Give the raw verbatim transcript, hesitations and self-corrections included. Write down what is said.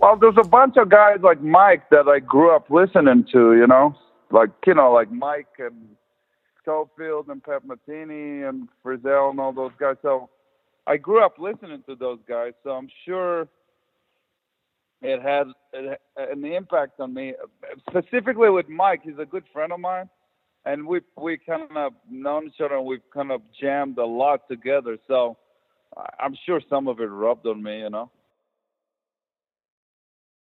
Well, there's a bunch of guys like Mike that I grew up listening to, you know, like you know, like Mike and Schofield and Pat Martini and Frizzell and all those guys. So I grew up listening to those guys, so I'm sure it had it, an impact on me. Specifically with Mike, he's a good friend of mine, and we we kind of known each other and we've kind of jammed a lot together. So I- I'm sure some of it rubbed on me, you know.